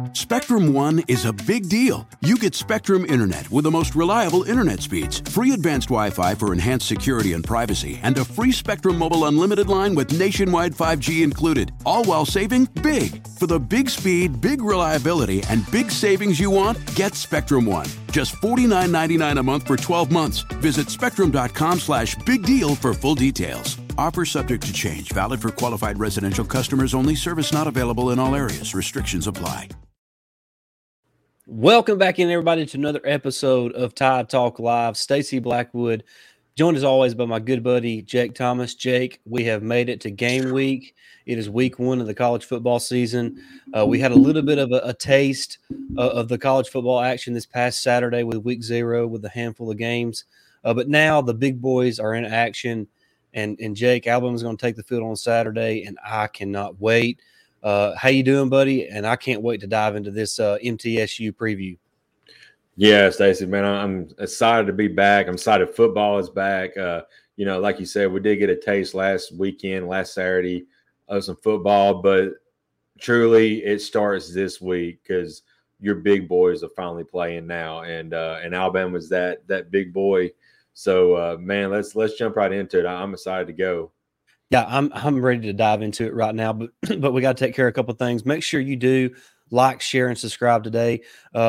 Spectrum One is a big deal. You get Spectrum Internet with the most reliable internet speeds, free advanced Wi-Fi for enhanced security and privacy, and a free Spectrum Mobile Unlimited line with nationwide 5G included, all while saving big. For the big speed, big reliability, and big savings you want, get Spectrum One. Just $49.99 a month for 12 months. Visit spectrum.com/big deal for full details. Offer subject to change. Valid for qualified residential customers only. Service not available in all areas. Restrictions apply. Welcome back in, everybody, to another episode of Tide Talk Live. Stacey Blackwood, joined as always by my good buddy, Jake Thomas. Jake, we have made it to game week. It is week one of the college football season. We had a little bit of a taste of the college football action this past Saturday with week 0 with a handful of games. But now the big boys are in action. And Jake, Alabama's going to take the field on Saturday, and I cannot wait. How you doing, buddy? And I can't wait to dive into this MTSU preview. Yeah, Stacey, man, I'm excited to be back. I'm excited football is back. Like you said, we did get a taste last Saturday of some football, but truly it starts this week because your big boys are finally playing now, and Alabama's that big boy. So, man, let's jump right into it. I'm excited to go. Yeah, I'm ready to dive into it right now, but we got to take care of a couple of things. Make sure you do like, share, and subscribe today.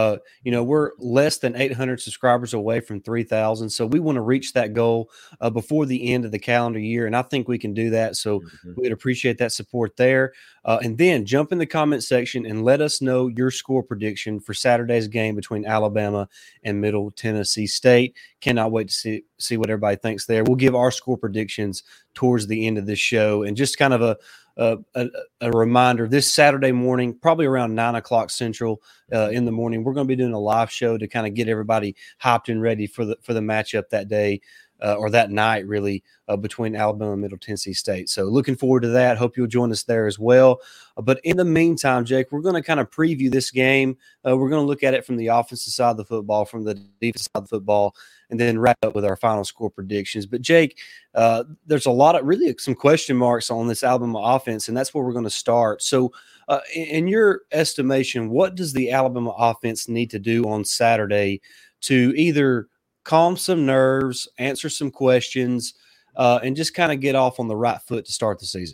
We're less than 800 subscribers away from 3,000, so we want to reach that goal before the end of the calendar year, and I think we can do that. So we'd appreciate that support there. And then jump in the comment section and let us know your score prediction for Saturday's game between Alabama and Middle Tennessee State. Cannot wait to see what everybody thinks there. We'll give our score predictions towards the end of this show, and just kind of a reminder, this Saturday morning, probably around 9 o'clock Central in the morning, we're going to be doing a live show to kind of get everybody hyped and ready for the matchup that day or that night, really, between Alabama and Middle Tennessee State. So looking forward to that. Hope you'll join us there as well. But in the meantime, Jake, we're going to kind of preview this game. We're going to look at it from the offensive side of the football, from the defensive side of the football, and then wrap up with our final score predictions. But, Jake, there's a lot of really some question marks on this Alabama offense, and that's where we're going to start. So, in your estimation, what does the Alabama offense need to do on Saturday to either calm some nerves, answer some questions, and just kind of get off on the right foot to start the season?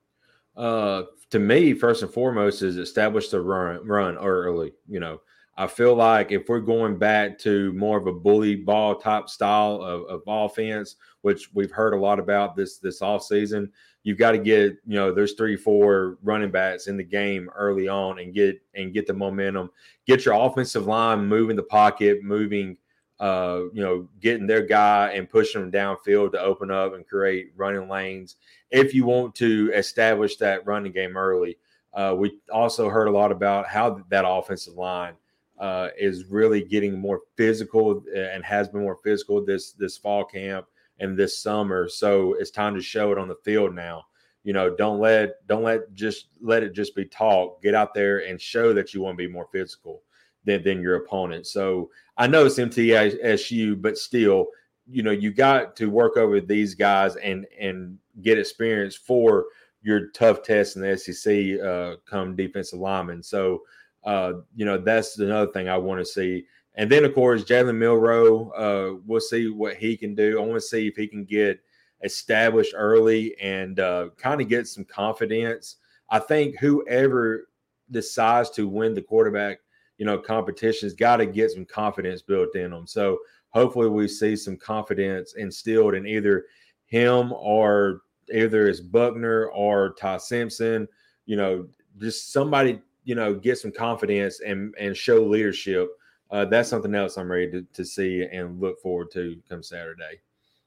To me, first and foremost, is establish the run early. I feel like if we're going back to more of a bully ball type style of offense, which we've heard a lot about this offseason, you've got to get, there's 3-4 running backs in the game early on and get the momentum, get your offensive line moving the pocket, moving, getting their guy and pushing them downfield to open up and create running lanes. If you want to establish that running game early, we also heard a lot about how that offensive line is really getting more physical and has been more physical this fall camp and this summer. So it's time to show it on the field now. Don't let it just be talk. Get out there and show that you want to be more physical than your opponent. So I know it's MTSU, but still, you got to work over these guys and get experience for your tough tests in the SEC come defensive linemen. So that's another thing I want to see. And then, of course, Jalen Milroe, we'll see what he can do. I want to see if he can get established early and kind of get some confidence. I think whoever decides to win the quarterback, competition has got to get some confidence built in them. So hopefully we see some confidence instilled in either him or either it's Buckner or Ty Simpson, just somebody – get some confidence and show leadership. That's something else I'm ready to see and look forward to come Saturday.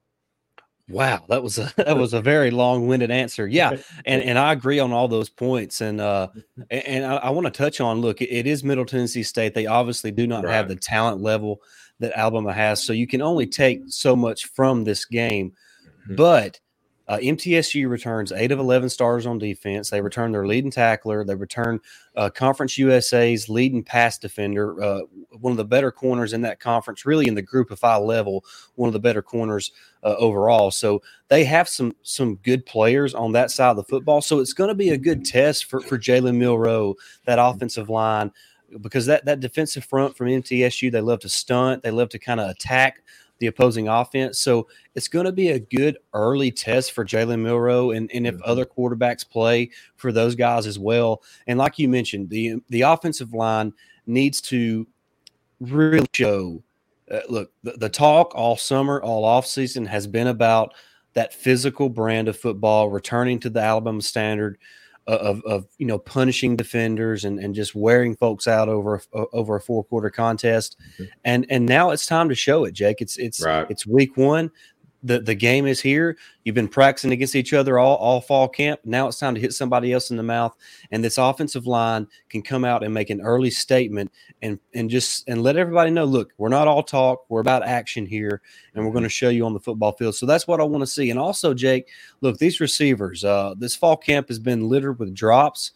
Wow, that was a very long-winded answer. Yeah, and I agree on all those points. And I want to touch on, look, it is Middle Tennessee State. They obviously do not have the talent level that Alabama has, so you can only take so much from this game. Mm-hmm. But MTSU returns 8 of 11 starters on defense. They return their leading tackler. They return Conference USA's leading pass defender, one of the better corners in that conference, really in the group of 5 level, one of the better corners overall. So they have some good players on that side of the football. So it's going to be a good test for Jalen Milroe, that offensive line. because that defensive front from MTSU, they love to stunt, they love to kind of attack the opposing offense. So it's going to be a good early test for Jalen Milroe, and if other quarterbacks play for those guys as well. And like you mentioned, the offensive line needs to really show. Look, the talk all summer, all offseason has been about that physical brand of football, returning to the Alabama standard of punishing defenders and just wearing folks out over a 4-quarter contest. And now it's time to show it, Jake. It's week 1. The game is here. You've been practicing against each other all fall camp. Now it's time to hit somebody else in the mouth. And this offensive line can come out and make an early statement and let everybody know, look, we're not all talk. We're about action here, and we're going to show you on the football field. So that's what I want to see. And also, Jake, look, these receivers, this fall camp has been littered with drops.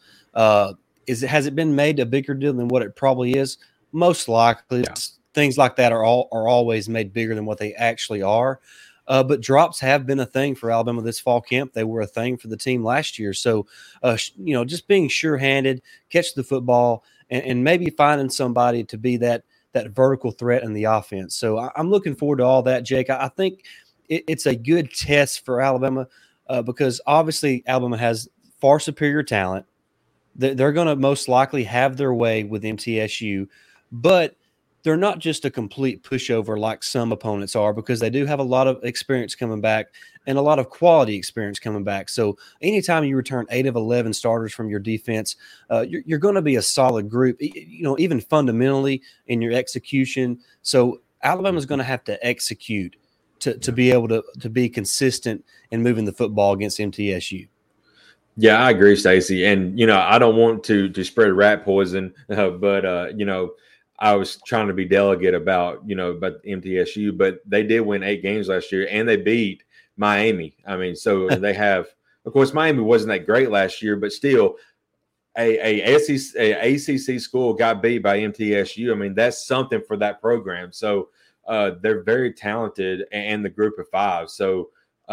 Has it been made a bigger deal than what it probably is? Most likely. Yeah. Things like that are always made bigger than what they actually are. But drops have been a thing for Alabama this fall camp. They were a thing for the team last year. So, just being sure-handed, catch the football, and maybe finding somebody to be that vertical threat in the offense. So I'm looking forward to all that, Jake. I think it's a good test for Alabama because obviously Alabama has far superior talent. They're going to most likely have their way with MTSU, but they're not just a complete pushover like some opponents are, because they do have a lot of experience coming back and a lot of quality experience coming back. So anytime you return 8 of 11 starters from your defense, you're going to be a solid group, even fundamentally in your execution. So Alabama's going to have to execute to be able to be consistent in moving the football against MTSU. Yeah, I agree, Stacey. And, I don't want to spread rat poison, but I was trying to be delicate about MTSU, but they did win 8 games last year, and they beat Miami. I mean, so they have, of course, Miami wasn't that great last year, but still a ACC school got beat by MTSU. I mean, that's something for that program. So they're very talented, and the group of 5. So,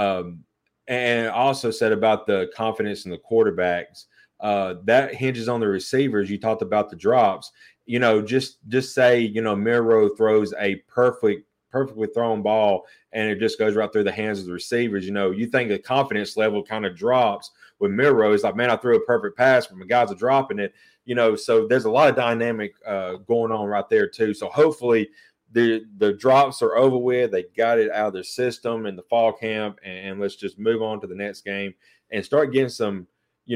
and also said about the confidence in the quarterbacks, that hinges on the receivers. You talked about the drops. Just say, Milroe throws a perfectly thrown ball and it just goes right through the hands of the receivers. You think the confidence level kind of drops with Milroe. It's like, man, I threw a perfect pass, but my guys are dropping it. So there's a lot of dynamic going on right there too. So hopefully the drops are over with. They got it out of their system in the fall camp, and let's just move on to the next game and start getting some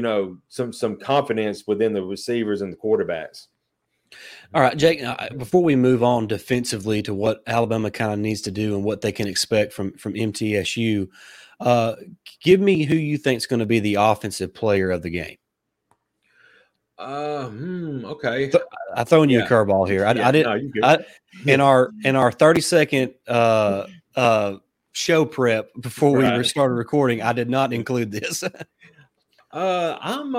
confidence within the receivers and the quarterbacks. All right, Jake, before we move on defensively to what Alabama kind of needs to do and what they can expect from MTSU, give me who you think is going to be the offensive player of the game. Okay. I'm throwing you a curveball here. In our 30-second show prep before we started recording, I did not include this. I'm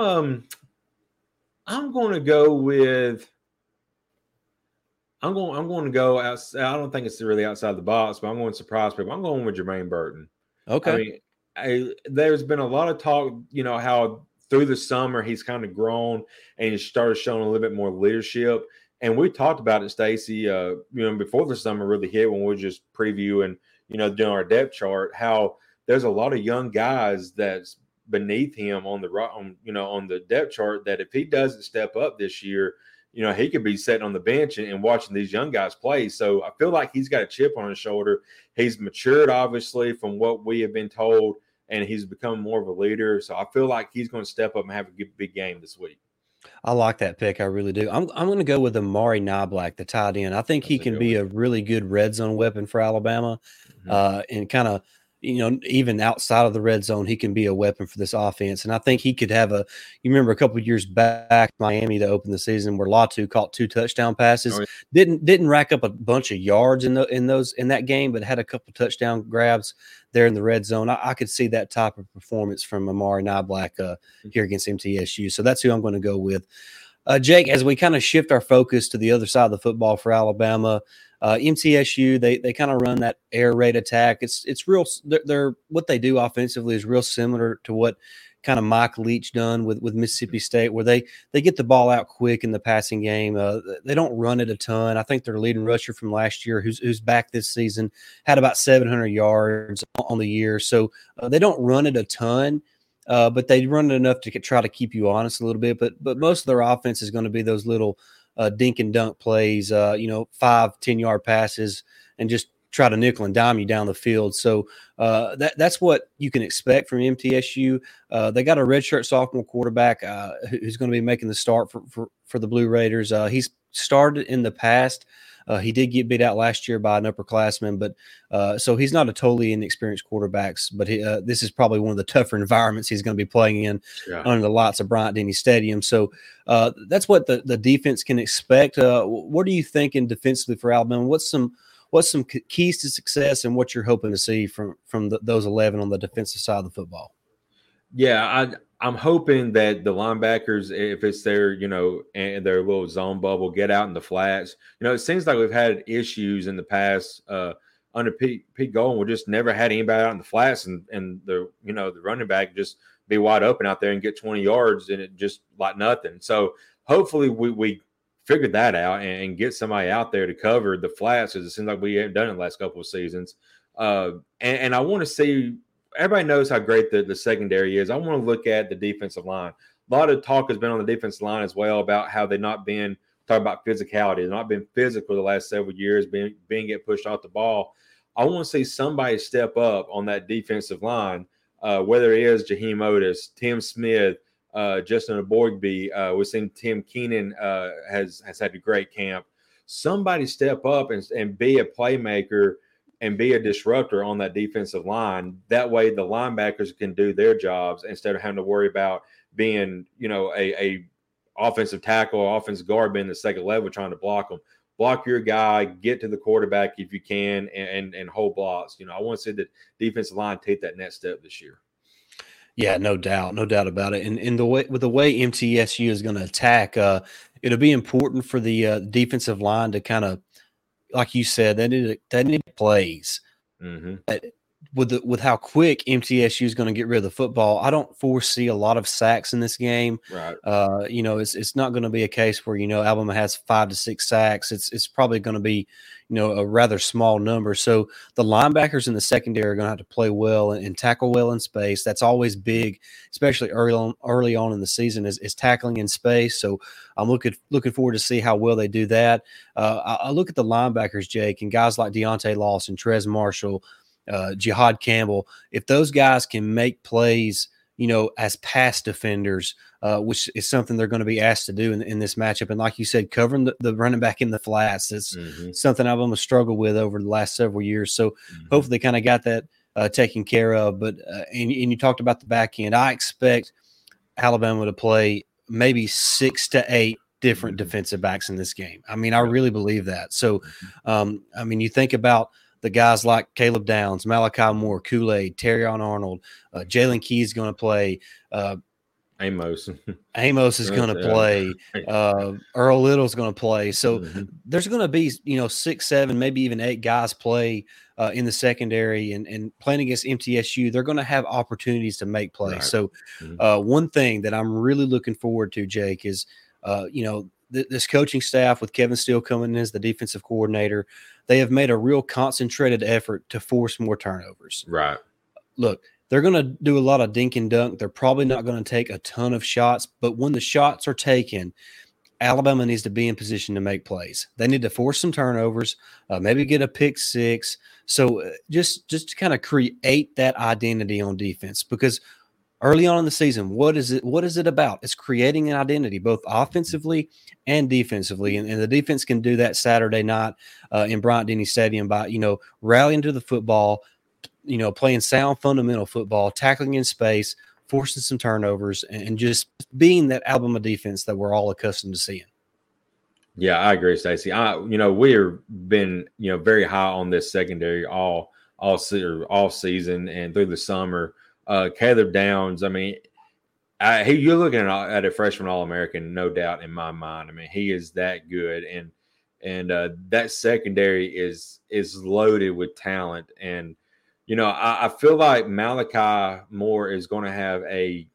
going to go with. I'm going to go outside. I don't think it's really outside the box, but I'm going to surprise people. I'm going with Jermaine Burton. Okay. I mean, there's been a lot of talk, how through the summer he's kind of grown and he started showing a little bit more leadership. And we talked about it, Stacey, before the summer really hit, when we were just previewing, doing our depth chart, how there's a lot of young guys that's beneath him on the depth chart, that if he doesn't step up this year, he could be sitting on the bench and watching these young guys play. So I feel like he's got a chip on his shoulder. He's matured, obviously, from what we have been told, and he's become more of a leader. So I feel like he's going to step up and have a big game this week. I like that pick. I really do. I'm going to go with Amari Niblack, the tight end. I think he can be a really good red zone weapon for Alabama, and kind of, even outside of the red zone, he can be a weapon for this offense. And I think he could have you remember a couple of years back, Miami to open the season, where Latu caught 2 touchdown passes. Oh, yeah. Didn't rack up a bunch of yards in that game, but had a couple touchdown grabs there in the red zone. I could see that type of performance from Amari Niblack here against MTSU. So that's who I'm going to go with. Jake, as we kind of shift our focus to the other side of the football for Alabama, MTSU, they kind of run that air raid attack. It's real. They're what they do offensively is real similar to what kind of Mike Leach done with Mississippi State, where they get the ball out quick in the passing game. They don't run it a ton. I think their leading rusher from last year, who's back this season, had about 700 yards on the year. So they don't run it a ton. But they run it enough to try to keep you honest a little bit. But most of their offense is going to be those little dink and dunk plays, 5-10 yard passes, and just try to nickel and dime you down the field. So that's what you can expect from MTSU. They got a redshirt sophomore quarterback who's going to be making the start for the Blue Raiders. He's started in the past. He did get beat out last year by an upperclassman, but so he's not a totally inexperienced quarterback. But this is probably one of the tougher environments he's going to be playing in under the lights of Bryant-Denny Stadium. So that's what the defense can expect. What are you thinking defensively for Alabama? What's some keys to success, and what you're hoping to see from those 11 on the defensive side of the football? Yeah, I'm hoping that the linebackers, if it's their, and their little zone bubble, get out in the flats. It seems like we've had issues in the past under Pete Golding. We just never had anybody out in the flats, and the running back just be wide open out there and get 20 yards, and it just like nothing. So hopefully we figured that out and get somebody out there to cover the flats, because it seems like we haven't done it the last couple of seasons. And I want to see. Everybody knows how great the secondary is. I want to look at the defensive line. A lot of talk has been on the defensive line as well about how they've not been talking about physicality. They've not been physical the last several years, being get pushed off the ball. I want to see somebody step up on that defensive line, whether it is Jaheim Otis, Tim Smith, Justin Aborgby. We've seen Tim Keenan has had a great camp. Somebody step up and be a playmaker and be a disruptor on that defensive line. That way the linebackers can do their jobs instead of having to worry about being, a offensive tackle or offensive guard being the second level trying to block them. Block your guy, get to the quarterback if you can, and hold blocks. I want to see the defensive line take that next step this year. Yeah, no doubt about it. And the way MTSU is going to attack, it'll be important for the defensive line to kind of, like you said, they need plays. Mm-hmm. With how quick MTSU is going to get rid of the football, I don't foresee a lot of sacks in this game. Right. It's not going to be a case where Alabama has 5 to 6 sacks. It's probably going to be a rather small number. So the linebackers in the secondary are going to have to play well and tackle well in space. That's always big, especially early on in the season is tackling in space. So I'm looking forward to see how well they do that. I look at the linebackers, Jake, and guys like Deontay Lawson, Trez Marshall, Jihad Campbell. If those guys can make plays, as pass defenders, which is something they're going to be asked to do in this matchup. And like you said, covering the running back in the flats is something Alabama struggled with over the last several years. So hopefully they kind of got that taken care of. But and you talked about the back end. I expect Alabama to play maybe 6 to 8 different defensive backs in this game. I mean, I really believe that. So, you think about the guys like Caleb Downs, Malachi Moore, Kool-Aid, Terrion Arnold, Jalen Key is going to play. Amos is going to play. Earl Little is going to play. So there's going to be 6, 7, maybe even 8 guys play in the secondary, and playing against MTSU, they're going to have opportunities to make plays. Right. So one thing that I'm really looking forward to, Jake, is this coaching staff with Kevin Steele coming in as the defensive coordinator, they have made a real concentrated effort to force more turnovers. Right. Look, they're going to do a lot of dink and dunk. They're probably not going to take a ton of shots, but when the shots are taken, Alabama needs to be in position to make plays. They need to force some turnovers, maybe get a pick 6. So just to kind of create that identity on defense, because early on in the season, what is it about? It's creating an identity, both offensively and defensively. And the defense can do that Saturday night in Bryant-Denny Stadium by, rallying to the football, playing sound fundamental football, tackling in space, forcing some turnovers, and just being that Alabama defense that we're all accustomed to seeing. Yeah, I agree, Stacey. We've been, very high on this secondary all season and through the summer. Caleb Downs, you're looking at a freshman All-American, no doubt in my mind. He is that good, and that secondary is loaded with talent. And I feel like Malachi Moore is going to have a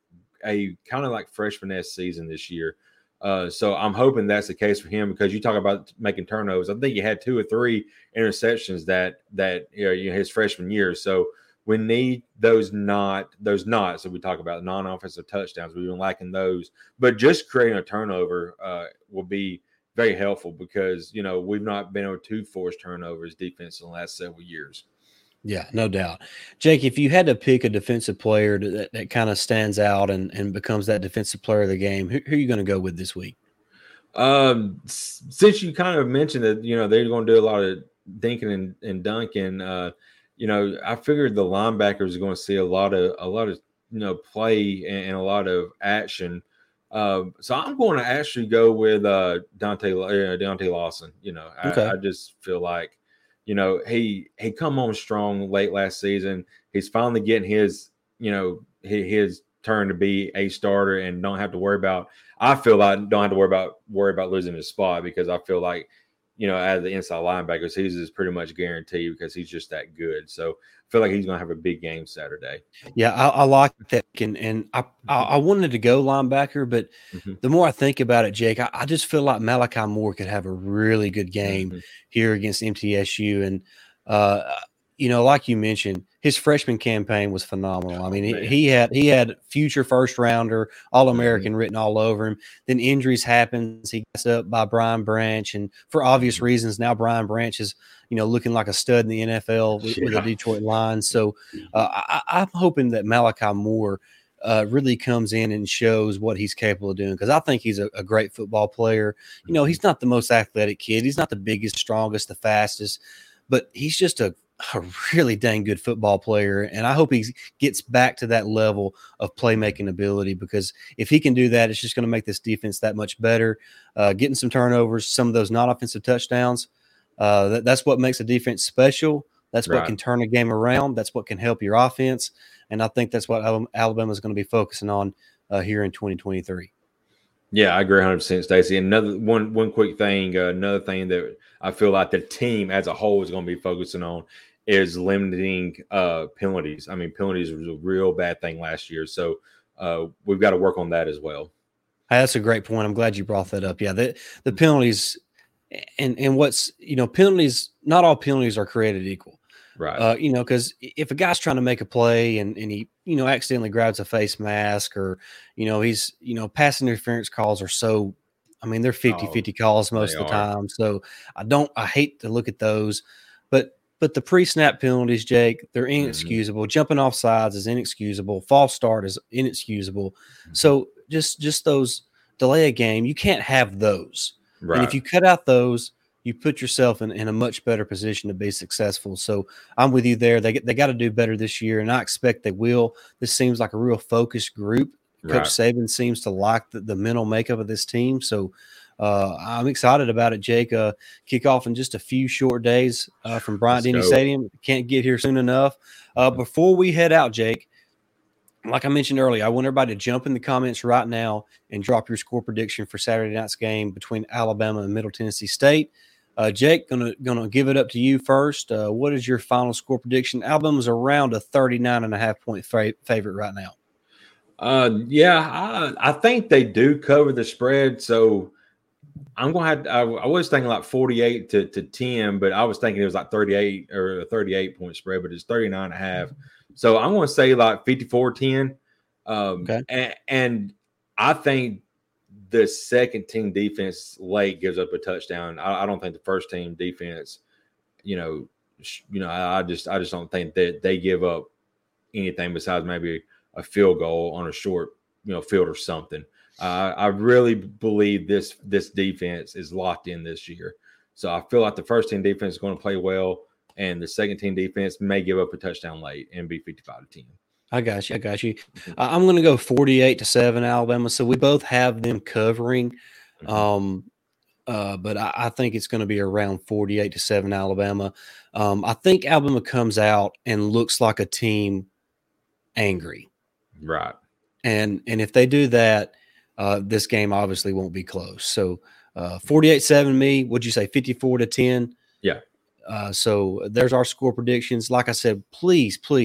a kind of like freshman-esque season this year. So I'm hoping that's the case for him, because you talk about making turnovers. I think he had 2 or 3 interceptions that his freshman year. So we need those knots that we talk about, non-offensive touchdowns. We've been lacking those, but just creating a turnover will be very helpful, because we've not been able to force turnovers defense in the last several years. Yeah, no doubt. Jake, if you had to pick a defensive player that kind of stands out and becomes that defensive player of the game, who are you going to go with this week? Since you kind of mentioned that, they're going to do a lot of dinking and dunking, I figured the linebackers are going to see a lot of play and a lot of action. So I'm going to actually go with Deontay Lawson. Okay. I just feel like, he come on strong late last season. He's finally getting his turn to be a starter and don't have to worry about. I feel like don't have to worry about losing his spot, because I feel like, out of the inside linebackers, he's just pretty much guaranteed, because he's just that good. So I feel like he's going to have a big game Saturday. Yeah, I like that. And I wanted to go linebacker, but the more I think about it, Jake, I just feel like Malachi Moore could have a really good game here against MTSU. And, like you mentioned, his freshman campaign was phenomenal. I mean, he had future first rounder, All-American written all over him. Then injuries happens. He gets up by Brian Branch, and for obvious reasons, now Brian Branch is looking like a stud in the NFL with the Detroit Lions. So I'm hoping that Malachi Moore really comes in and shows what he's capable of doing, because I think he's a great football player. He's not the most athletic kid. He's not the biggest, strongest, the fastest, but he's just a really dang good football player. And I hope he gets back to that level of playmaking ability, because if he can do that, it's just going to make this defense that much better. Getting some turnovers, some of those non-offensive touchdowns, that's what makes a defense special. That's what can turn a game around. That's what can help your offense. And I think that's what Alabama is going to be focusing on here in 2023. Yeah, I agree 100%, Stacey. Another one quick thing, another thing that I feel like the team as a whole is going to be focusing on is limiting penalties. I mean, penalties was a real bad thing last year, so we've got to work on that as well. Hey, that's a great point. I'm glad you brought that up. Yeah, the penalties and what's penalties. Not all penalties are created equal. Right. Because if a guy's trying to make a play and he, accidentally grabs a face mask, or, he's, pass interference calls are so, I mean, they're 50-50 calls most of the time. So I hate to look at those, but the pre-snap penalties, Jake, they're inexcusable. Jumping off sides is inexcusable. False start is inexcusable. So just those delay a game, you can't have those. Right. And if you cut out those, you put yourself in a much better position to be successful. So I'm with you there. They got to do better this year, and I expect they will. This seems like a real focused group. Coach Saban seems to like the mental makeup of this team. So I'm excited about it, Jake. Kick off in just a few short days from Bryant-Denny Stadium. Can't get here soon enough. Before we head out, Jake, like I mentioned earlier, I want everybody to jump in the comments right now and drop your score prediction for Saturday night's game between Alabama and Middle Tennessee State. Jake, gonna give it up to you first. What is your final score prediction? Alabama's around a 39.5 point favorite right now. I think they do cover the spread. So I'm going to have I was thinking like 48 to 10, but I was thinking it was like 38 or a 38 point spread, but it's 39.5. So I'm going to say like 54-10. Okay. And I think the second team defense late gives up a touchdown. I don't think the first team defense, I just don't think that they give up anything besides maybe a field goal on a short, field or something. I really believe this defense is locked in this year. So I feel like the first team defense is going to play well, and the second team defense may give up a touchdown late and be 55-10. I got you. I'm going to go 48-7 Alabama. So we both have them covering. But I think it's going to be around 48-7 Alabama. I think Alabama comes out and looks like a team angry. Right. And if they do that, this game obviously won't be close. So 48-7 me, would you say 54-10? Yeah. So there's our score predictions. Like I said, please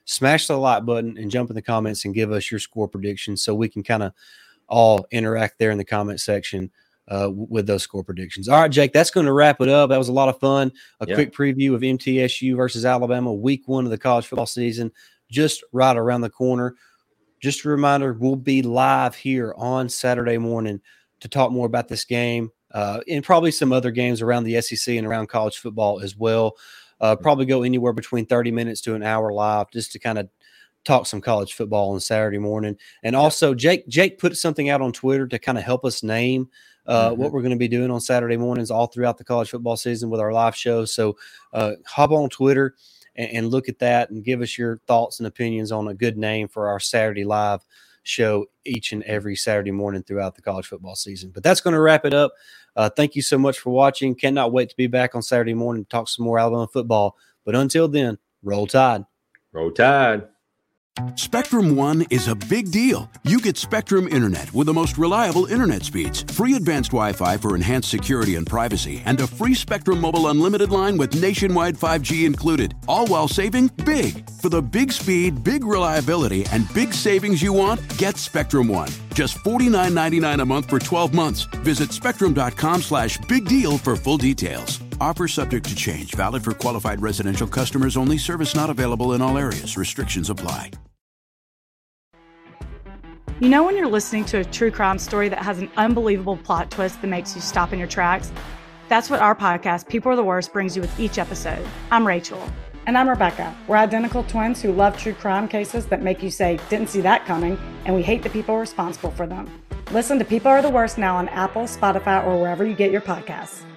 smash the like button and jump in the comments and give us your score predictions so we can kind of all interact there in the comment section with those score predictions. All right, Jake, that's going to wrap it up. That was a lot of fun. A quick preview of MTSU versus Alabama, week 1 of the college football season, just right around the corner. Just a reminder, we'll be live here on Saturday morning to talk more about this game and probably some other games around the SEC and around college football as well. Probably go anywhere between 30 minutes to an hour live just to kind of talk some college football on Saturday morning. And also, Jake put something out on Twitter to kind of help us name what we're going to be doing on Saturday mornings all throughout the college football season with our live show. So hop on Twitter and look at that and give us your thoughts and opinions on a good name for our Saturday live show each and every Saturday morning throughout the college football season. But that's going to wrap it up. Thank you so much for watching. Cannot wait to be back on Saturday morning to talk some more Alabama football. But until then, roll Tide. Roll Tide. Spectrum One is a big deal. You get Spectrum Internet with the most reliable internet speeds, free advanced Wi-Fi for enhanced security and privacy, and a free Spectrum Mobile Unlimited line with nationwide 5G included, all while saving big. For the big speed, big reliability, and big savings you want, get Spectrum One. Just $49.99 a month for 12 months. Visit spectrum.com/big deal for full details. Offer subject to change. Valid for qualified residential customers only. Service not available in all areas. Restrictions apply. You know when you're listening to a true crime story that has an unbelievable plot twist that makes you stop in your tracks? That's what our podcast, People Are the Worst, brings you with each episode. I'm Rachel. And I'm Rebecca. We're identical twins who love true crime cases that make you say, didn't see that coming, and we hate the people responsible for them. Listen to People Are the Worst now on Apple, Spotify, or wherever you get your podcasts.